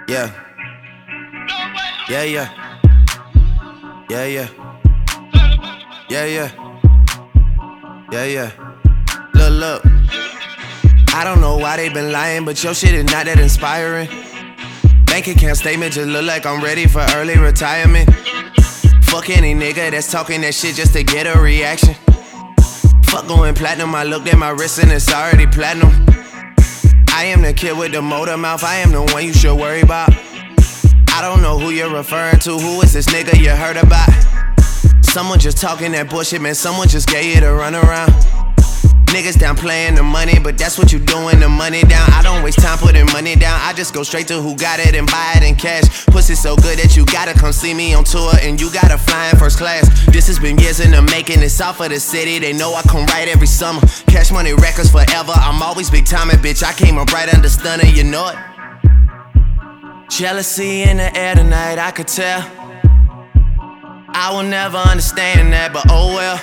Yeah. Yeah, yeah. Yeah, yeah. Yeah, yeah. Yeah, yeah. Look. I don't know why they been lying, but your shit is not that inspiring. Bank account statement just look like I'm ready for early retirement. Fuck any nigga that's talking that shit just to get a reaction. Fuck going platinum, I looked at my wrist and it's already platinum. I am the kid with the motor mouth, I am the one you should worry about. I don't know who you're referring to, who is this nigga you heard about? Someone just talking that bullshit, man, someone just gave you the runaround. Niggas down playing the money, but that's what you doing, the money down. I don't waste time putting money down, I just go straight to who got it and buy it in cash. Pussy so good that you gotta come see me on tour and you gotta fly in first class. This has been years in the making, it's off of the city, they know I come right every summer. Cash Money Records forever, I'm always big time and bitch, I came up right under Stunner, you know it. Jealousy in the air tonight, I could tell. I will never understand that, but oh well.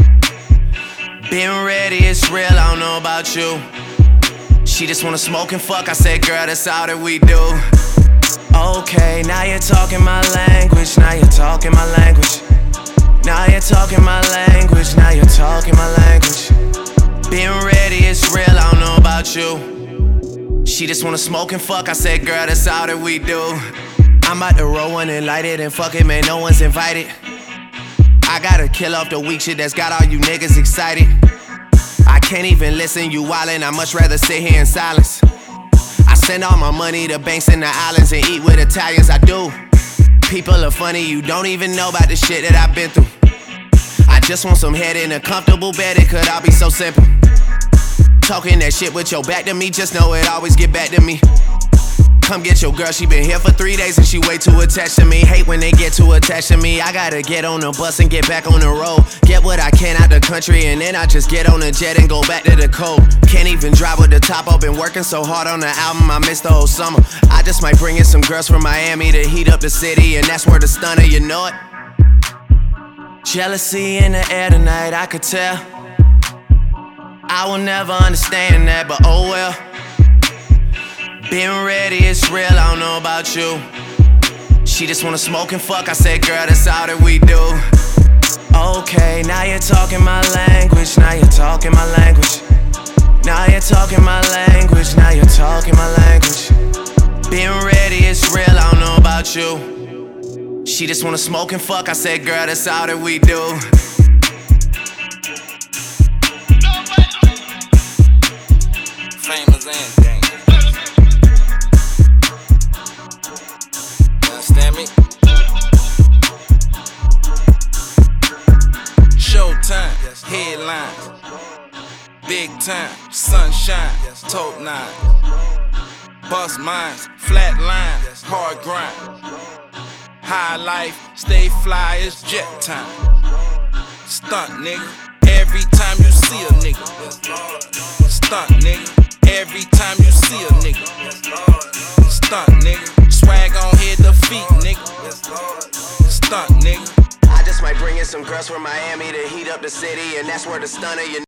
Been ready, it's real, I don't know about you. She just wanna smoke and fuck, I said girl, that's all that we do. Okay, now you're talking my language, now you're talking my language. Now you're talking my language, now you're talking my language. Been ready, it's real, I don't know about you. She just wanna smoke and fuck, I said girl, that's all that we do. I'm about to roll one and light it and fuck it, man, no one's invited. I gotta kill off the weak shit that's got all you niggas excited. I can't even listen, you wildin', I much rather sit here in silence. I send all my money to banks in the islands and eat with Italians, I do. People are funny, you don't even know about the shit that I've been through. I just want some head in a comfortable bed, it could all be so simple. Talking that shit with your back to me, just know it always get back to me. Come get your girl, she been here for 3 days and she way too attached to me. Hate when they get too attached to me. I gotta get on the bus and get back on the road. Get what I can out the country and then I just get on the jet and go back to the cold. Can't even drive with the top up, been working so hard on the album, I missed the whole summer. I just might bring in some girls from Miami to heat up the city and that's where the Stunner, you know it. Jealousy in the air tonight, I could tell. I will never understand that, but oh well. Been ready, it's real, I don't know about you. She just wanna smoke and fuck, I said girl, that's all that we do. Okay, now you're talking my language, now you're talking my language. Now you're talking my language, now you're talking my language. Been ready, it's real, I don't know about you. She just wanna smoke and fuck, I said girl, that's all that we do. Famous and gang. Understand me? Showtime, headlines, big time, sunshine, top nine, bust minds, flat lines, hard grind, high life, stay fly, it's jet time. Stunt nigga, every time you see a nigga. Stunt nigga, every time you see a nigga. Stunt nigga, swag on hit the feet nigga. Stunt nigga. I just might bring in some girls from Miami to heat up the city and that's where the Stunner, you